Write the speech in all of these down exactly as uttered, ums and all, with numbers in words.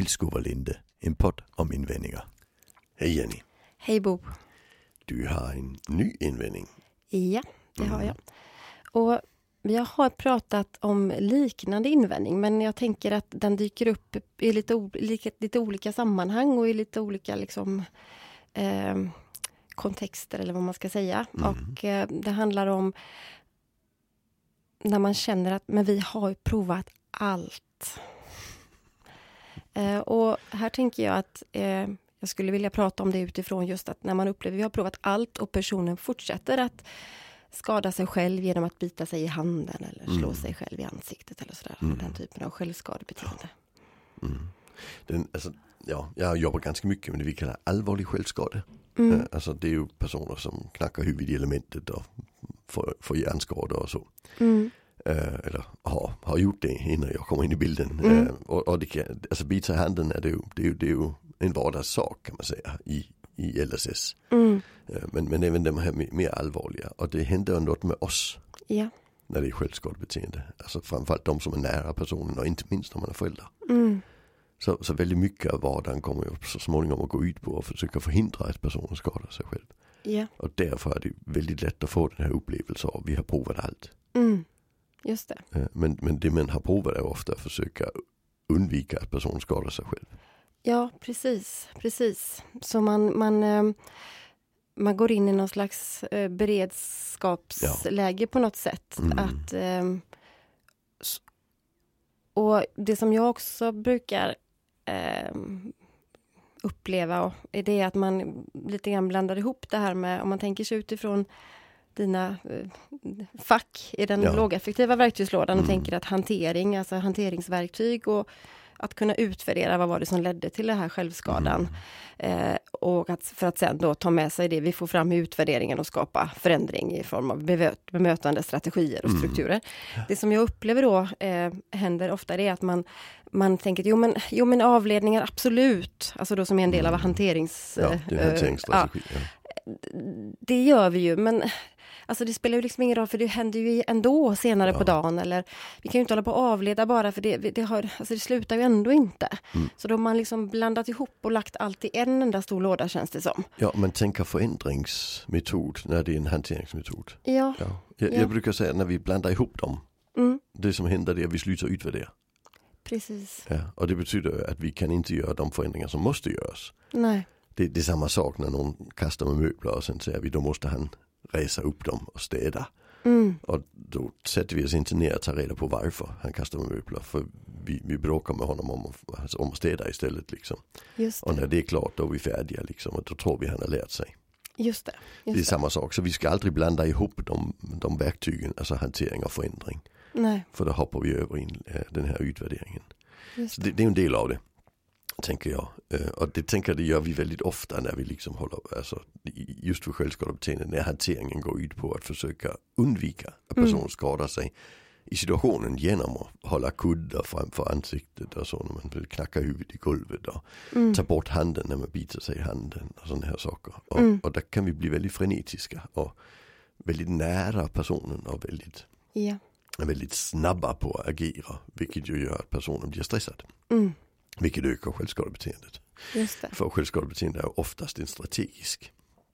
Själsskovalinde, en podd om invändningar. Hej Jenny. Hej Bo. Du har en ny invändning. Ja, det Mm. har jag. Och vi har pratat om liknande invändning, men jag tänker att den dyker upp i lite, olika, lite olika sammanhang och i lite olika liksom, eh, kontexter eller vad man ska säga. Mm. Och eh, det handlar om när man känner att men vi har ju provat allt. Eh, och här tänker jag att eh, jag skulle vilja prata om det utifrån just att när man upplever att vi har provat allt och personen fortsätter att skada sig själv genom att bita sig i handen eller slå Mm. sig själv i ansiktet eller sådär. Mm. Den typen av självskadebeteende. Mm. Den, alltså, ja, jag jobbar ganska mycket med det vi kallar allvarlig självskade. Mm. Eh, Alltså det är ju personer som knackar huvudet i elementet och får, får hjärnskador och så. Mm. Eh, eller har, har gjort det innan jag kommer in i bilden. Mm. Eh, och, och det kan, alltså bita i handen är det ju, det är ju, det är ju en vardagssak kan man säga i, i L S S. Mm. Eh, men, men även de här mer, mer allvarliga. Och det händer något med oss Ja. när det är självskadebeteende. Alltså framförallt de som är nära personen och inte minst om man är föräldrar. Mm. Så, så väldigt mycket av vardagen kommer ju så småningom att gå ut på att försöka förhindra att personen skadar sig själv. Ja. Och därför är det väldigt lätt att få den här upplevelsen av vi har provat allt. Mm. Just det. Eh, Men, men det man har provat är ofta att försöka undvika att personen skadar sig själv. Ja, precis. Precis. Så man, man, eh, man går in i någon slags eh, beredskapsläge på något sätt. Mm. Att, eh, s- och det som jag också brukar eh, uppleva är det att man lite grann blandar ihop det här med, om man tänker sig utifrån dina eh, fack i den Ja. lågaffektiva verktygslådan och Mm. tänker att hantering, alltså hanteringsverktyg och att kunna utvärdera vad var det som ledde till den här självskadan. Mm. Eh, och att, för att sen då ta med sig det vi får fram i utvärderingen och skapa förändring i form av bemöt, bemötande strategier och Mm. strukturer. Det som jag upplever då eh, händer ofta är att man, man tänker att jo men, jo men avledningar absolut, alltså då som är en del av hanterings... Ja, det är en eh, hanteringsstrategi. Ja. det gör vi ju, men alltså det spelar ju liksom ingen roll för det händer ju ändå senare Ja. på dagen eller vi kan ju inte hålla på att avleda bara för det, det, har, alltså det slutar ju ändå inte. Mm. Så då har man liksom blandat ihop och lagt allt i en enda stor låda känns det som. Ja, man tänker förändringsmetod när det är en hanteringsmetod. Ja. Ja. Jag, Ja. jag brukar säga att när vi blandar ihop dem, Mm, det som händer är att vi slutar utvärdera. precis. Ja. Och det betyder att vi kan inte göra de förändringar som måste göras. Nej. Det, det är samma sak när någon kastar med möbler och sen säger vi då måste han resa upp dem och städa. Mm, Och då sätter vi oss inte ner och tar reda på varför han kastar med möbler. För vi, vi bråkar med honom om, att- om att städa istället liksom. just Och det. när det är klart då är vi färdiga liksom. Och då tror vi han har lärt sig. Just det. Det är Just det. samma sak. Så vi ska aldrig blanda ihop de, de verktygen, alltså hantering och förändring. Nej, För då hoppar vi över in äh, den här utvärderingen. just Så det. det, det är en del av det, tänker jag. Eh, och det tänker jag, det gör vi väldigt ofta när vi liksom håller, alltså just för självskadebeteende, när hanteringen går ut på att försöka undvika att personen Mm. skadar sig i situationen genom att hålla kuddar framför ansiktet och så när man vill knacka huvudet i golvet och Mm. ta bort handen när man biter sig i handen och sådana här saker. Och, Mm. och där kan vi bli väldigt frenetiska och väldigt nära personen och väldigt, Ja. väldigt snabba på att agera, vilket ju gör att personen blir stressad. Mm. Vilket ökar självskadebeteendet. Just det. För självskadebeteende är oftast en strategisk.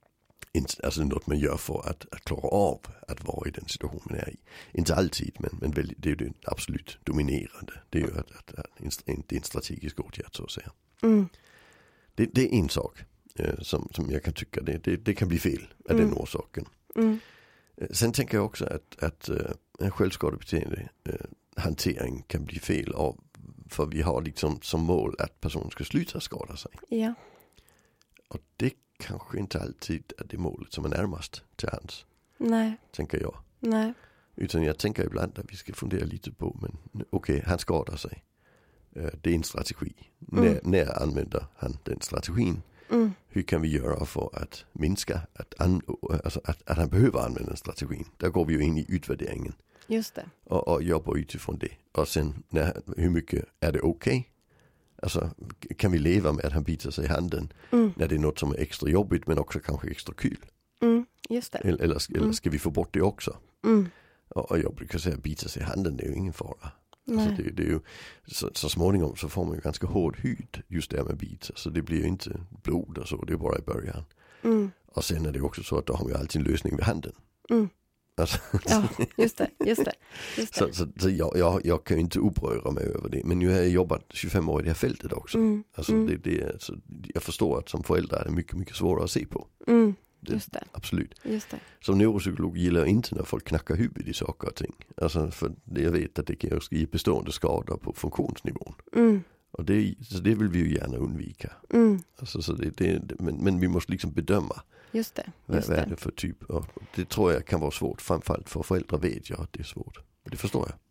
Alltså något man gör för att, att klara av att vara i den situation man är i. Inte alltid, men, men väldigt, det är ju det absolut dominerande. Det är ju att, att, att en, en, en strategisk åtgärd så att säga. Mm. Det, det är en sak eh, som, som jag kan tycka, det, det, det kan bli fel av Mm. den orsaken. Mm. Eh, Sen tänker jag också att, att eh, en självskadebeteende eh, hantering kan bli fel av, för vi har liksom som mål att personen ska sluta skada sig. Ja. Och det kanske inte alltid är det målet som är närmast till hands, Nej. tänker jag. Nej. Utan jag tänker ibland att vi ska fundera lite på, men okej, okay, han skadar sig. Eh, Det är en strategi. Mm. När, när använder han den strategin? Mm. Hur kan vi göra för att minska att, an, alltså att, att han behöver använda den strategin? Där går vi ju in i utvärderingen Just det. och, och jobbar utifrån det. Och sen, när, hur mycket är det okej? Okay? Alltså, kan vi leva med att han biter sig i handen Mm. när det är något som är extra jobbigt men också kanske extra kul? Mm. Just det. Eller, eller, eller ska vi få bort det också? Mm. Och, och jag brukar säga att bita sig i handen, det är ju ingen fara. Alltså det, det är ju, så, så småningom så får man ju ganska hård hud just där med bits. Så det blir ju inte blod och så, det är bara i början. Mm. Och sen är det också så att då har vi alltid en lösning vid handen. Mm. Alltså, ja, just det, just det. Just det. Så, så, så jag, jag, jag kan ju inte uppröra mig över det. Men nu har jag jobbat tjugofem år i det här fältet också. Mm. Alltså mm. Det, det, så jag förstår att som förälder är det mycket, mycket svårare att se på. Mm. Just det. Absolut. Just det. Som neuropsykolog gillar jag inte när folk knackar huvudet i saker och ting. Alltså för jag vet att det kan ge bestående skador på funktionsnivån. Mm. Och det, så det vill vi ju gärna undvika. Mm. Alltså, så det, det, men, men vi måste liksom bedöma. Just det. Just vad, vad är det för typ? Och det tror jag kan vara svårt. Framförallt för föräldrar vet jag att det är svårt. Det förstår jag.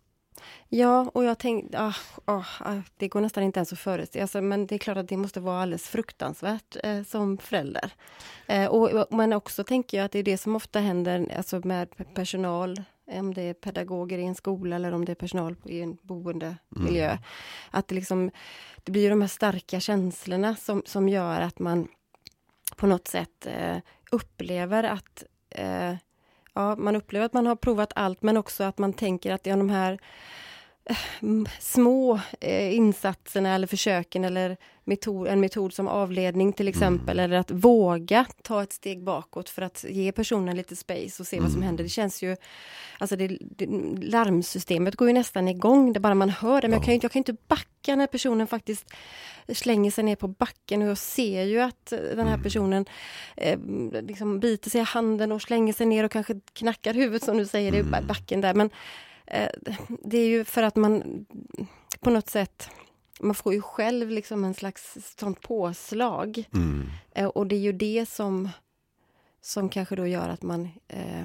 Ja, och jag tänkte, ah, ah, det går nästan inte ens att föreställa. Alltså, men det är klart att det måste vara alldeles fruktansvärt eh, som förälder. Eh, och, men också tänker jag att det är det som ofta händer alltså med personal, om det är pedagoger i en skola eller om det är personal i en boendemiljö. Mm. Att det liksom, det blir ju de här starka känslorna som, som gör att man på något sätt eh, upplever att eh, ja, man upplever att man har provat allt, men också att man tänker att ja, de här eh, små eh, insatserna eller försöken eller metod, en metod som avledning till exempel, mm. eller att våga ta ett steg bakåt för att ge personen lite space och se mm. vad som händer. Det känns ju, alltså det, det, larmsystemet går ju nästan igång, det bara man hör det, men ja. jag, kan ju, jag kan ju inte backa när personen faktiskt slänger sig ner på backen, och jag ser ju att den här personen eh, liksom biter sig i handen och slänger sig ner och kanske knackar huvudet som du säger i backen där, men eh, det är ju för att man på något sätt, man får ju själv liksom en slags sånt påslag mm. eh, och det är ju det som som kanske då gör att man eh,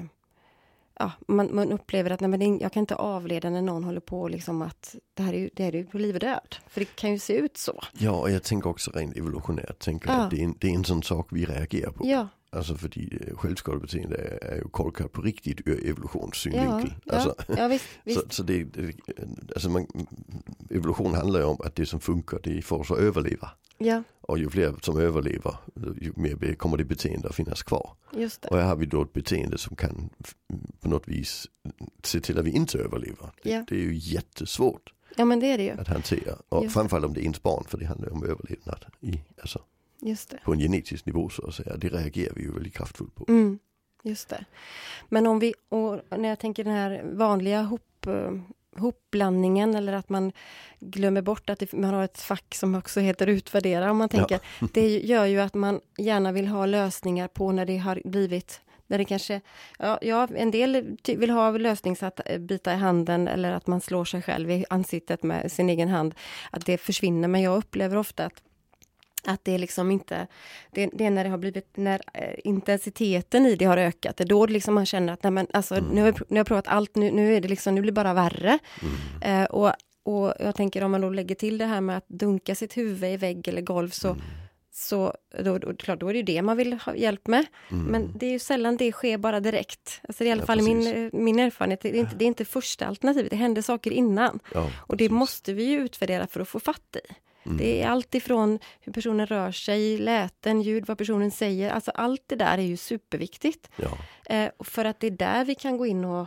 ja, man, man upplever att nej, men det, jag kan inte avleda när någon håller på liksom att det här är ju, det är ju på liv och död. För det kan ju se ut så. Ja, och jag tänker också rent evolutionärt. Tänker ja. att det är, en, det är en sån sak vi reagerar på. Ja. Alltså för självskadebeteende är ju kolkat på riktigt ur evolutionssynvinkel. Ja, alltså, ja, ja, visst, visst. Så, så det, det alltså man, evolution handlar ju om att det som funkar, det får oss att överleva. Ja. Och ju fler som överlever, ju mer kommer det beteende att finnas kvar. Just det. Och här har vi då ett beteende som kan på något vis se till att vi inte överlever. Det, ja. det är ju jättesvårt. Ja, men det är det ju. Att hantera. Och just framförallt om det är ens barn, för det handlar om överlevnad i, alltså, just det. På en genetisk nivå så att säga. Det reagerar vi ju väldigt kraftfullt på. Mm, just det. Men om vi, och när jag tänker den här vanliga hop, hopblandningen, eller att man glömmer bort att det, man har ett fack som också heter utvärdera, om man tänker, ja. Det gör ju att man gärna vill ha lösningar på när det har blivit, när det kanske, ja, ja en del vill ha lösnings att bita i handen eller att man slår sig själv i ansiktet med sin egen hand, att det försvinner, men jag upplever ofta att Att det är liksom inte, det, det är när det har blivit, när eh, intensiteten i det har ökat, det är då liksom man känner att nej men alltså, mm. nu, har jag, nu har jag provat allt, nu, nu är det liksom, nu blir det bara värre. Mm. Eh, och, och jag tänker om man då lägger till det här med att dunka sitt huvud i vägg eller golv, så, mm. så då, då, klart, då är det ju det man vill ha hjälp med. Mm. Men det är ju sällan det sker bara direkt. Alltså i alla ja, fall min, min erfarenhet, det är, inte, det är inte första alternativet, det händer saker innan. Ja, och det måste vi ju utvärdera för att få fatt i. Mm. Det är allt ifrån hur personen rör sig, läten, ljud, vad personen säger. Alltså allt det där är ju superviktigt. Ja. Eh, för att det är där vi kan gå in och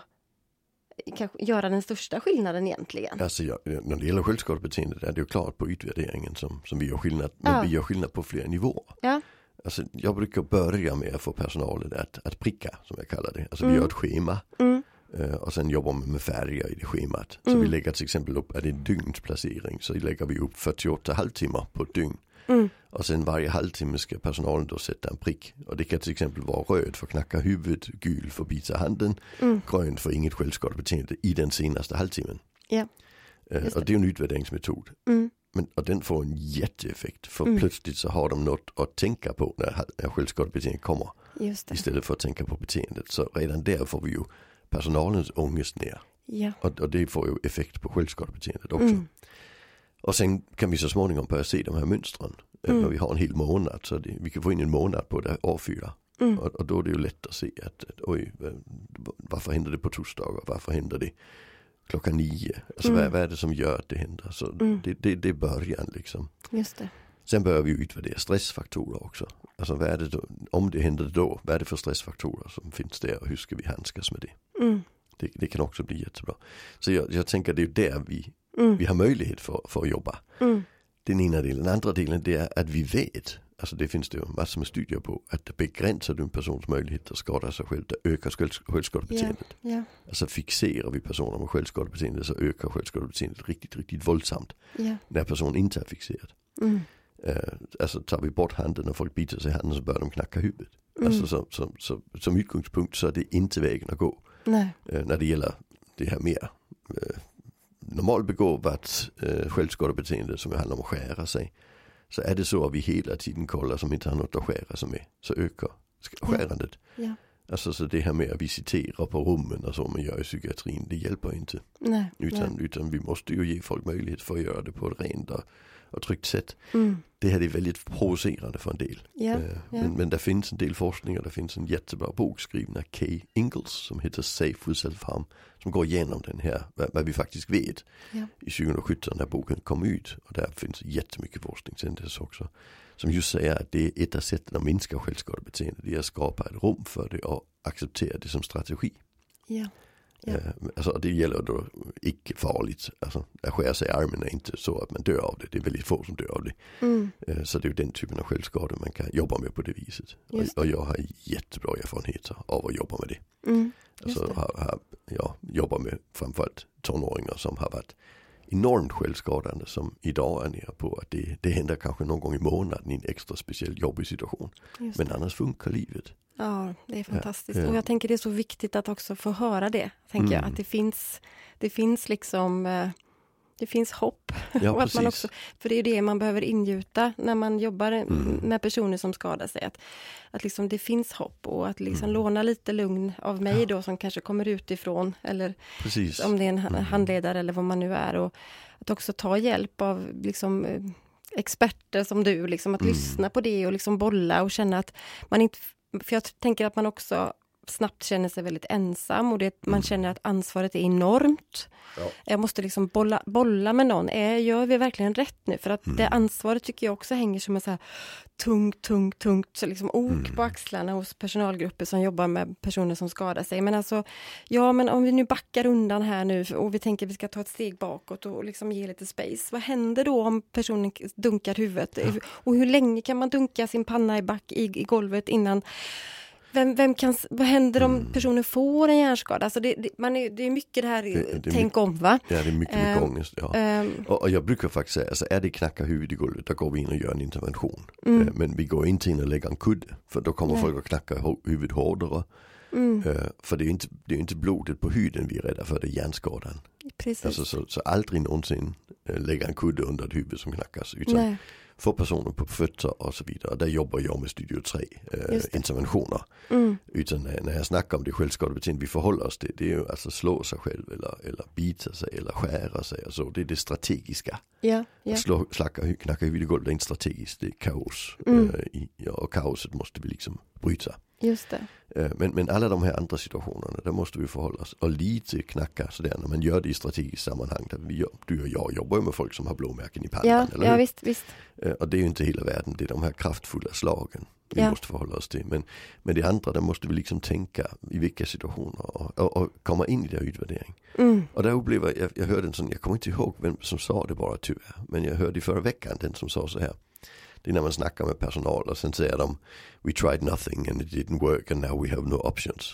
kanske göra den största skillnaden egentligen. Alltså ja, när det gäller självskadebeteende är det ju klart på utvärderingen som, som vi gör skillnad. Men ja. vi gör skillnad på flera nivåer. Ja. Alltså jag brukar börja med att få personalen att, att pricka, som jag kallar det. Alltså mm. vi gör ett schema. Mm. Och sen jobbar man med färger i det schemat. Så mm. vi lägger till exempel upp, är det en dygnsplacering, så lägger vi upp fyrtioåtta halvtimmar på ett dygn. Mm. Och sen varje halvtimme ska personalen då sätta en prick. Och det kan till exempel vara röd för knacka huvudet, gul för bita handen, mm. grön för inget självskadebeteende i den senaste halvtimmen. Ja. Uh, och det är en utvärderingsmetod. Mm. Men, och den får en jätteeffekt, för mm. plötsligt så har de något att tänka på när, när självskadebeteendet kommer. Just det. Istället för att tänka på beteendet. Så redan där får vi ju personalens ångest ner. Ja. Och, och det får ju effekt på självskadebeteendet också. Mm. Och sen kan vi så småningom börja se de här mönstren. Mm. När vi har en hel månad, så det, vi kan få in en månad på det år fyra. Mm. Och, och då är det ju lätt att se att, att oj, varför händer det på torsdagar? Varför händer det klockan nio? Alltså mm. vad, vad är det som gör att det händer? Så mm. det, det, det är början liksom. Just det. Sen börjar vi utvärdera stressfaktorer också. Alltså vad är det då, om det händer då, vad är det för stressfaktorer som finns där och hur ska vi handskas med det? Mm. Det, det kan också bli jättebra. Så jag, jag tänker det är där vi Mm. Vi har möjlighet för, för att jobba. Mm. Den ena delen. Den andra delen det är att vi vet, alltså det finns det ju massor med studier på, att det begränsar en persons möjlighet att skada sig själv, det ökar självskadebeteendet. Yeah. Yeah. Alltså fixerar vi personer med självskadebeteende så ökar självskadebeteendet riktigt, riktigt våldsamt. Yeah. När personen inte är fixerad. Mm. Uh, alltså tar vi bort handen och folk biter sig i handen så börjar de knacka huvudet. Mm. Alltså som, som, som, som utgångspunkt så är det inte vägen att gå. Nej. Uh, när det gäller det här mer uh, normalbegåvat uh, självskadebeteende som handlar om att skära sig. Så är det så att vi hela tiden kollar som inte har något att skära sig med. Så ökar skärandet. Ja. Ja. Alltså så det här med att visitera på rummen och så man gör i psykiatrin, det hjälper inte. Nej. Utan, Nej. utan vi måste ju ge folk möjlighet för att göra det på ett rent och, och tryggt sätt. Mm. Det här är väldigt provocerande för en del. Ja. Uh, Ja. men, men det finns en del forskning och det finns en jättebra bok skriven av Kay Ingalls som heter Safe with Self-Harm. Som går igenom den här, vad, vad vi faktiskt vet. Ja. I tjugohundrasjutton när boken kom ut. Och där finns jättemycket forskning sen dess också. Som just säger att det är ett av sätten att minska självskadebeteende. Det är att skapa ett rum för det och acceptera det som strategi. Ja. Ja. Uh, alltså det gäller då icke farligt. Alltså att skära sig i armen är inte så att man dör av det. Det är väldigt få som dör av det. Mm. Uh, så det är ju den typen av självskador man kan jobba med på det viset. Och, och jag har jättebra erfarenheter av att jobba med det. Mm. Alltså har, har jag jobbar med framförallt tonåringar som har varit enormt självskadande som idag är nere på att det, det händer kanske någon gång i månaden i en extra speciell jobbig situation. Just Men det. annars funkar livet. Ja, det är fantastiskt. Ja, ja. Och jag tänker det är så viktigt att också få höra det. Tänker Mm. jag, att det finns, det finns liksom, eh, det finns hopp. Ja, och att man precis. också, för det är det man behöver ingjuta när man jobbar Mm. med personer som skadar sig. Att, att liksom det finns hopp och att liksom Mm. låna lite lugn av mig då som kanske kommer utifrån. Eller Precis. om det är en Mm. handledare eller vad man nu är. Och att också ta hjälp av liksom, eh, experter som du. Liksom, att Mm. lyssna på det och liksom bolla och känna att man inte... För jag tänker att man också snabbt känner sig väldigt ensam och det, man känner att ansvaret är enormt. Ja. Jag måste liksom bolla, bolla med någon. Är, gör vi verkligen rätt nu? För att Mm. det ansvaret tycker jag också hänger som en så här tungt, tungt, tungt så liksom ok Mm. på axlarna hos personalgrupper som jobbar med personer som skadar sig. Men alltså, ja men om vi nu backar undan här nu och vi tänker att vi ska ta ett steg bakåt och liksom ge lite space. Vad händer då om personen dunkar huvudet? Ja. Och hur länge kan man dunka sin panna i back i, i golvet innan... Vem, vem kan, vad händer om Mm. personen får en hjärnskada? Alltså det, det, man är, det är mycket det här, Det- det är tänk mycket- om va? Ja, det är mycket, mycket Ähm, ångest. Ja. Ehm, Och, och jag brukar faktiskt säga, alltså är det knacka huvudet i golvet, då går vi in och gör en intervention. Mm. Eh, Men vi går inte in och lägger en kudde, för då kommer Nej. folk att knacka hu- huvudet hårdare. mm, Eh, För det är inte, det är inte blodet på huden vi är rädda för, det är hjärnskadan. precis. Alltså så, så aldrig någonsin eh, lägga en kudde under ett huvud som knackas. Utan Nej, få personer på fötter och så vidare. Där jobbar jag med Studio tre eh, Just det. interventioner. mm, Utan när, när jag snackar om det självskadebeteende vi förhåller oss till, det är ju alltså slå sig själv eller, eller bita sig eller skära sig och så. Det är det strategiska. ja, ja. Att slå, slacka, hu- knacka huvudet i golvet, det är inte strategiskt, det är kaos. Mm. Eh, i, ja, och kaoset måste vi liksom bryta. Just det. Eh, men, men alla de här andra situationerna, där måste vi förhålla oss. Och lite knacka sådär när man gör det i strategiskt sammanhang. Där vi gör, du och jag jobbar ju med folk som har blåmärken i pannan. Ja, eller ja hur? visst, visst. Eh, Och det är ju inte hela världen, det är de här kraftfulla slagen vi Ja. måste förhålla oss till. Men, men det andra, där måste vi liksom tänka i vilka situationer och, och, och komma in i det här utvärdering. Mm, Och där upplever jag, jag hörde en sån, jag kommer inte ihåg vem som sa det bara tyvärr, men jag hörde i förra veckan den som sa så här. Det är när man snackar med personal och sen säger de, we tried nothing and it didn't work and now we have no options.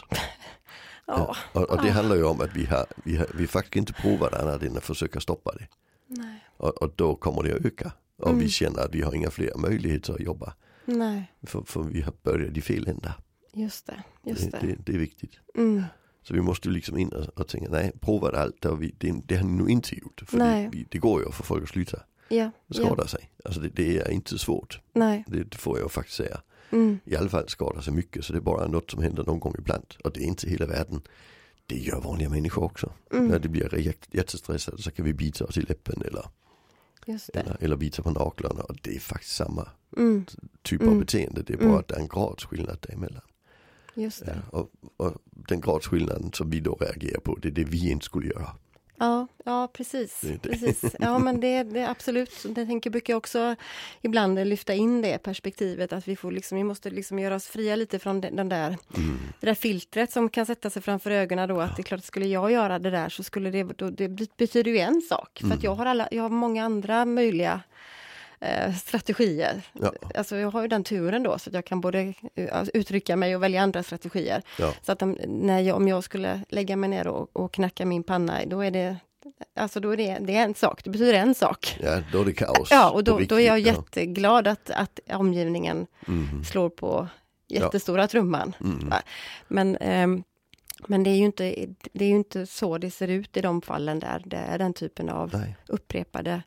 ja. Och, och det Ah. handlar ju om att vi har, vi har, vi faktiskt inte provat annat än att försöka stoppa det. Nej, Och, och då kommer det att öka. Och Mm. vi känner att vi har inga fler möjligheter att jobba. nej, För, för vi har börjat i fel ända. just det, just Det, det. det, det är viktigt. Mm, Så vi måste ju liksom in och, och tänka, nej, provat allt. Och vi, det, det har ni nog inte gjort. För Nej. det, vi, det går ju att få folk att sluta ja, ja, skada sig. Alltså det, det är inte svårt. nej, Det, det får jag faktiskt säga. mm, I alla fall skada sig mycket. Så det är bara något som händer någon gång ibland. Och det är inte hela världen. Det gör vanliga människor också. mm, När det blir jätt- jättestressade så kan vi bita oss i läppen eller, just det. eller, eller bita på naglarna. Och det är faktiskt samma Mm, typ Mm. av beteende. Det är bara Mm. att det är en gradsskillnad däremellan. just det. Ja, och, och den gradsskillnaden som vi då reagerar på, det är det vi inte skulle göra. Ja, ja precis. Det, det. precis. Ja, men det, det är absolut. Jag tänker, brukar jag också ibland lyfta in det perspektivet att vi får liksom, vi måste liksom göra oss fria lite från den, den där, mm. det där filtret som kan sätta sig framför ögonen då. Att det är klart, skulle jag göra det där så skulle det, då, det betyder ju en sak. För mm. att jag har, alla, jag har många andra möjliga eh, strategier. Ja. Alltså jag har ju den turen då så att jag kan både uh, uttrycka mig och välja andra strategier. Ja. Så att om, när jag, om jag skulle lägga mig ner och, och knacka min panna, då är det alltså då är det, det är en sak, det betyder en sak. Ja, då är det kaos. Ja, och då, då är jag jätteglad att, att omgivningen mm. slår på jättestora ja. trumman. Mm. Men um, Men det är ju inte, det är ju inte så det ser ut i de fallen där det är den typen av Nej. upprepade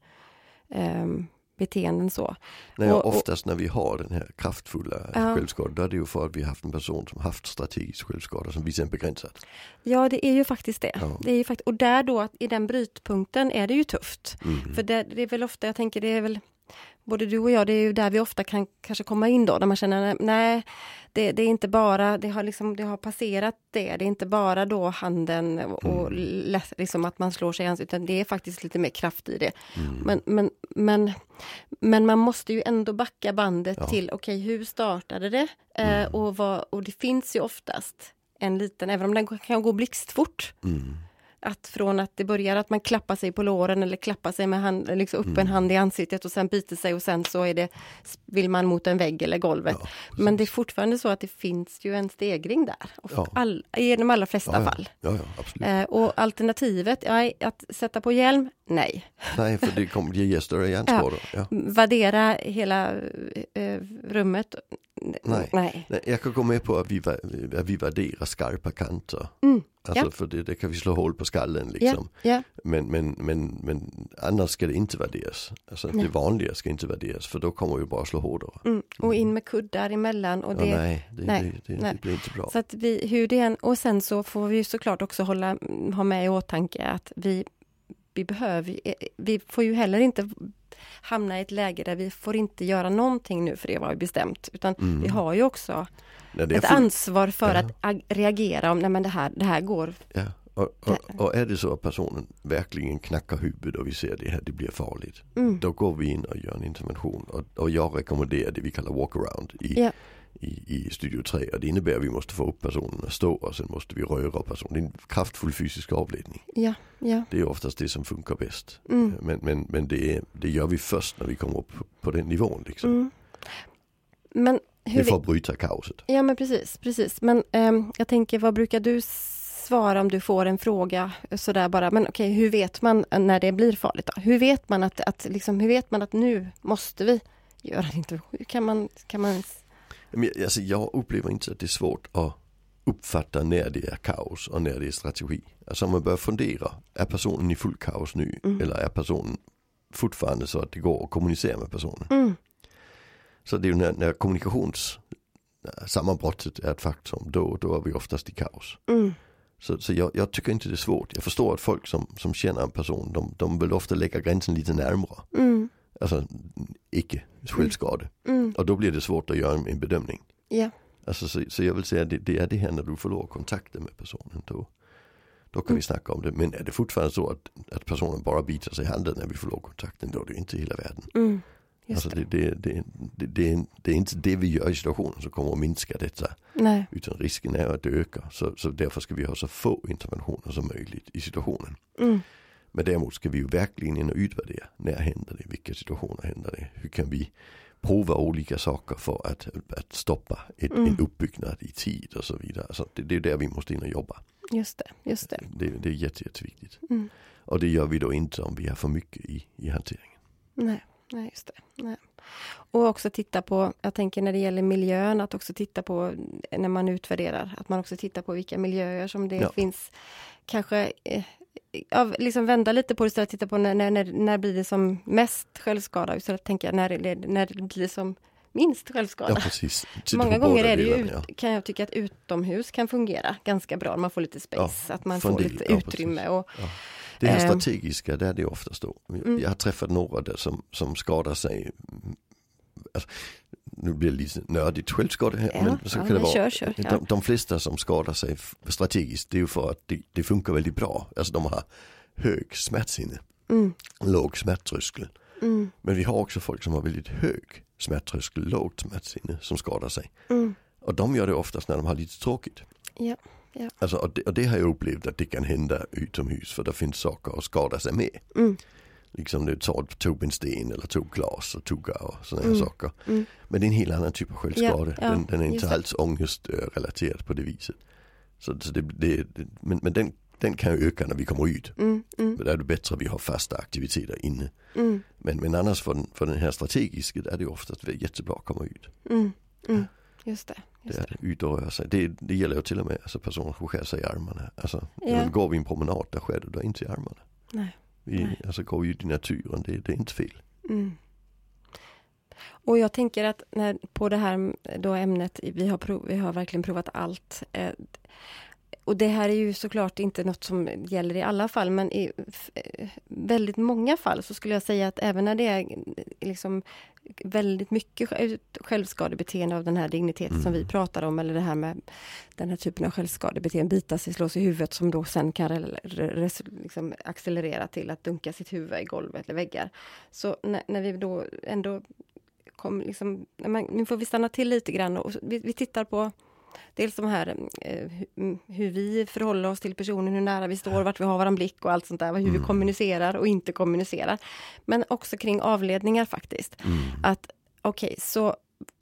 um, beteenden så. Nej, och, oftast när vi har den här kraftfulla ja. självskada, då är det ju för att vi har haft en person som haft strategisk självskada som vi sen begränsat. Ja, det är ju faktiskt det. Ja. det är ju fakt- och där då, att i den brytpunkten är det ju tufft. Mm. För det, det är väl ofta, jag tänker det är väl både du och jag, det är ju där vi ofta kan kanske komma in då, där man känner, nej, det, det är inte bara, det har liksom, det har passerat det, det är inte bara då handen och mm. liksom att man slår sig i ansiktet, utan det är faktiskt lite mer kraft i det. Mm. Men, men, men, men man måste ju ändå backa bandet ja. till, okej, okay, hur startade det? Mm. Eh, och, vad, och det finns ju oftast en liten, även om den kan gå blixtfort, mm. att från att det börjar att man klappar sig på låren eller klappar sig med hand, liksom upp mm. en hand i ansiktet och sen biter sig och sen så är det, vill man mot en vägg eller golvet. Ja, men det är fortfarande så att det finns ju en stegring där. Ja. All, I de allra flesta ja, ja. fall. Ja, ja, absolut. Eh, och alternativet är att sätta på hjälm, nej. Nej, för det kommer ge större hjärnskador. Ja. Ja. Värdera hela eh, rummet. Nej. Nej. Nej, jag kan gå med på att vi, att vi värderar skarpa kanter. Mm. Alltså ja. för det, det kan vi slå hål på skallen liksom. Ja. Ja. Men, men, men, men annars ska det inte värderas. Alltså ja. det vanliga ska inte värderas, för då kommer vi bara slå hårdare. Mm. Och in med kuddar emellan. Och det, ja, nej, det, nej, det, det, nej. det blir inte bra. Så att vi, hur det än, och sen så får vi såklart också hålla, ha med i åtanke att vi, vi behöver, vi får ju heller inte hamna i ett läge där vi får inte göra någonting nu för det var ju bestämt. Utan mm. vi har ju också nej, ett full... ansvar för ja. att ag- reagera om nej, men det, här, det här går. Ja. Och, och, och är det så att personen verkligen knackar huvudet och vi ser det här, det blir farligt. Mm. Då går vi in och gör en intervention. Och, och jag rekommenderar det vi kallar walkaround i, ja. i, i Studio tre. Och det innebär att vi måste få upp personen att stå och sen måste vi röra personen. Det är en kraftfull fysisk avledning. Ja, ja. Det är oftast det som funkar bäst. Mm. Men, men, men det, är, det gör vi först när vi kommer upp på den nivån. Liksom. Mm. Men hur det får vi... bryta kaoset. Ja, men precis. precis. Men ähm, jag tänker, vad brukar du svara om du får en fråga sådär bara, men okej, hur vet man när det blir farligt då? Hur vet man att, att liksom, hur vet man att nu måste vi göra det inte? Hur kan man, kan man... Men, alltså, jag upplever inte att det är svårt att uppfatta när det är kaos och när det är strategi. Alltså om man börjar fundera, är personen i full kaos nu? Mm. Eller är personen fortfarande så att det går att kommunicera med personen? Mm. Så det är ju när, när kommunikationssammanbrottet är ett faktum, då, då är vi oftast i kaos. Mm. Så, så jag, jag tycker inte det är svårt. Jag förstår att folk som, som känner en person, de, de vill ofta lägga gränsen lite närmare. Mm. Alltså icke självskade. Mm. Och då blir det svårt att göra en, en bedömning. Yeah. Alltså, så, så jag vill säga att det, det är det här när du förlorar kontakten med personen. Då, då kan mm. vi snacka om det. Men är det fortfarande så att, att personen bara biter sig i handen när vi förlorar kontakten, då är det inte hela världen. Mm. Alltså det, det, det, det, det, det är inte det vi gör i situationen som kommer att minska detta. Nej. Utan risken är att det ökar. Så, så därför ska vi ha så få interventioner som möjligt i situationen. Mm. Men däremot ska vi ju verkligen in och utvärdera. När händer det? Vilka situationer händer det? Hur kan vi prova olika saker för att, att stoppa ett, mm. en uppbyggnad i tid och så vidare. Alltså det, det är där vi måste in och jobba. Just det, just det. Det, det är jätte, jätteviktigt. Mm. Och det gör vi då inte om vi har för mycket i, i hanteringen. Nej. Nej, just det. Nej. Och också titta på, jag tänker när det gäller miljön, att också titta på när man utvärderar, att man också tittar på vilka miljöer som det ja. finns. Kanske eh, liksom vända lite på det istället, titta på när, när, när, när blir det som mest självskada, istället tänka jag när, när det blir som minst självskada. Ja, precis. Många gånger är det ju, ut, ja. kan jag tycka att utomhus kan fungera ganska bra, man får lite space, ja, att man får lite ja, utrymme och ja. Det här strategiska, där är det oftast då. Mm. Jag har träffat några där som, som skadar sig. Alltså, nu blir det lite nördigt självskada här. Ja, men så ja, kan det vara. Kör, kör, ja. de, de flesta som skadar sig strategiskt, det är ju för att det, det funkar väldigt bra. Alltså de har hög smärtsinne. Mm. Låg smärttröskel. Mm. Men vi har också folk som har väldigt hög smärttröskel, lågt smärtsinne som skadar sig. Mm. Och de gör det oftast när de har lite tråkigt. Ja. Ja. Alltså, och, det, och det har jag upplevt att det kan hända utomhus för det finns saker att skada sig med. Mm. Liksom du tar, tog en sten eller tog glas och tugga och sådana Mm. här saker. Mm. Men det är en helt annan typ av självskada. Ja, ja, den, den är just inte det. alls ångestrelaterad på det viset. Så, så det, det, det, men, men den, den kan ju öka när vi kommer ut. Mm. Mm. Där är det bättre att vi har fasta aktiviteter inne. Mm. Men, men annars för den, för den här strategiska är det oftast jättebra att komma ut. Mm. Mm. Just det. Just Det är det, ut och röra sig. Det, det gäller ju till och med alltså, personer som skär sig i armarna. Alltså, Ja. går vi en promenad där skär du då inte i armarna. Nej. Vi Nej. alltså, går ut i naturen, det, det är inte fel. Mm. Och jag tänker att när, på det här då ämnet, vi har, prov, vi har verkligen provat allt. Eh, och det här är ju såklart inte något som gäller i alla fall, men i f, väldigt många fall så skulle jag säga att även när det är liksom väldigt mycket självskadebeteende av den här digniteten Mm. som vi pratar om, eller det här med den här typen av självskadebeteende, bita sig, slå sig i huvudet, som då sen kan re, re, liksom accelerera till att dunka sitt huvud i golvet eller väggar. Så när, när vi då ändå kom liksom, nu får vi stanna till lite grann och vi, vi tittar på dels de här eh, hur, hur vi förhåller oss till personen, hur nära vi står, vart vi har våran blick och allt sånt där, hur Mm. vi kommunicerar och inte kommunicerar. Men också kring avledningar faktiskt. Mm. Att okej, okay, så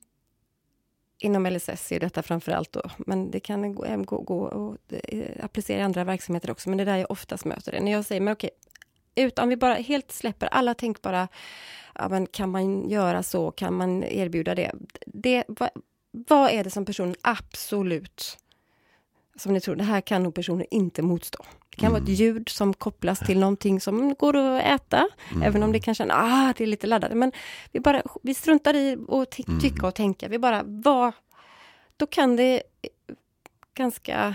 inom L S S är detta framförallt då, men det kan gå, gå, gå och eh, applicera i andra verksamheter också, men det är där jag oftast möter det. När jag säger, men okej, okay, utan vi bara helt släpper alla tänkbara, ja, men kan man göra så, kan man erbjuda det? det vad, vad är det som personen absolut, som ni tror, det här kan nog personen inte motstå. Det kan Mm. vara ett ljud som kopplas till någonting som går att äta, Mm. även om det kanske är, ah, det är lite laddat. Men vi bara, vi struntar i att ty- Mm. tycka och tänka. Vi bara, vad, då kan det ganska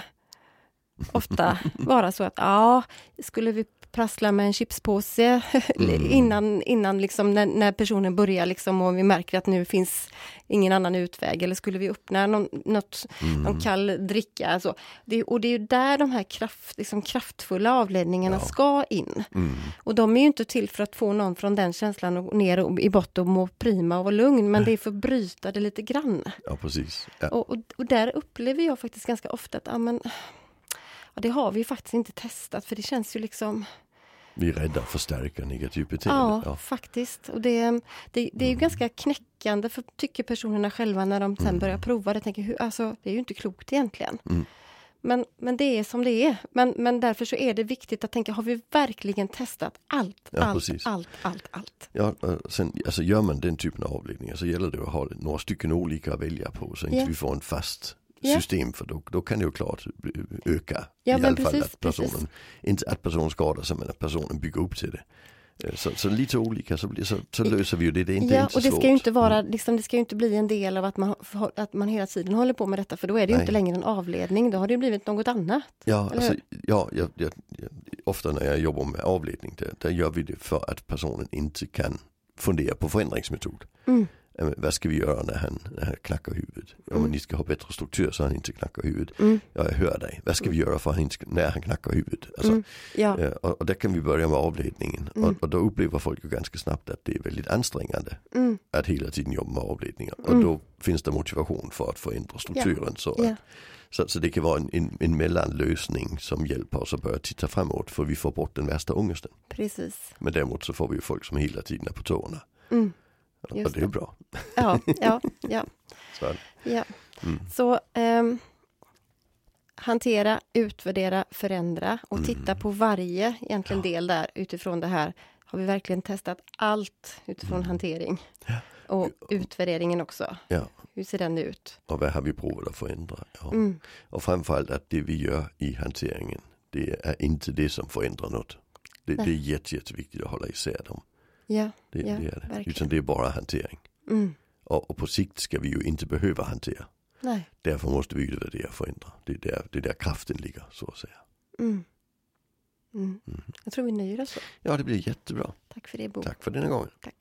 ofta vara så att, ja, skulle vi prassla med en chipspåse Mm. innan, innan liksom när, när personen börjar liksom och vi märker att nu finns ingen annan utväg, eller skulle vi öppna någon, något, Mm. någon kall dricka, alltså. Det, och det är ju där de här kraft, liksom kraftfulla avledningarna Ja. ska in. Mm. Och de är ju inte till för att få någon från den känslan och ner och, i botten och må prima och vara lugn, men det är för att bryta det lite grann. Ja, precis. Ja. Och, och, och där upplever jag faktiskt ganska ofta att ja, men, ja, det har vi ju faktiskt inte testat, för det känns ju liksom... Vi är rädda för att förstärka negativt beteende. Ja, Ja. faktiskt. Och det, det, det är ju Mm. ganska knäckande, för tycker personerna själva när de sen Mm. börjar prova det. Tänker, hur, alltså, det är ju inte klokt egentligen. Mm. Men, men det är som det är. Men, men därför så är det viktigt att tänka, har vi verkligen testat allt, Ja, allt, precis. allt, allt, allt? Ja, sen, alltså gör man den typen av avledningar så gäller det att ha några stycken olika att välja på så inte Ja. vi får en fast Ja. system, för då, då kan det ju klart öka Ja, i men alla fall precis, att personen, precis. inte att personen skadar sig men att personen bygger upp till det. Så, så lite olika så, blir, så, så löser vi ju det, det är inte, Ja, inte och det svårt. ska ju inte vara, Mm. liksom, det ska ju inte bli en del av att man, att man hela tiden håller på med detta, för då är det ju Nej. inte längre en avledning, då har det ju blivit något annat. Ja, Eller alltså, ja jag, jag, jag, ofta när jag jobbar med avledning där, där gör vi det för att personen inte kan fundera på förändringsmetod. Mm. Men vad ska vi göra när han, när han knackar huvudet? Ja, men Mm. ni ska ha bättre struktur så han inte knackar huvudet. Mm. Ja, jag hör dig. Vad ska vi göra för han inte, när han knackar huvudet? Alltså, Mm. Ja. eh, och, och där kan vi börja med avledningen. Mm. Och, och då upplever folk ju ganska snabbt att det är väldigt ansträngande Mm. att hela tiden jobba med avledningar. Mm. Och då finns det motivation för att förändra strukturen. Så, Ja. att, så, så det kan vara en, en, en mellanlösning som hjälper oss att börja titta framåt, för vi får bort den värsta ångesten. Precis. Men däremot så får vi ju folk som hela tiden är på tårna. Mm. Och Just det är bra. Ja, ja, ja. Så, är det. ja. mm. Så ehm, hantera, utvärdera, förändra och Mm. titta på varje egentligen Ja. del där utifrån det här. Har vi verkligen testat allt utifrån Mm. hantering? Ja. Och utvärderingen också. Ja. Hur ser den ut? Och vad har vi provat att förändra? Ja. Mm. Och framförallt att det vi gör i hanteringen, det är inte det som förändrar något. Det, det är jätte, jätteviktigt att hålla isär dem. Ja, Det, ja, det är det. verkligen. Utan det är bara hantering. Mm. Och, och på sikt ska vi ju inte behöva hantera. Nej. Därför måste vi utvärdera och förändra. Det är där, det är där kraften ligger, så att säga. Mm. Mm. Mm. Jag tror vi nöjer oss så. Ja, det blir jättebra. Tack för det, Bo. Tack för denna gången. Tack.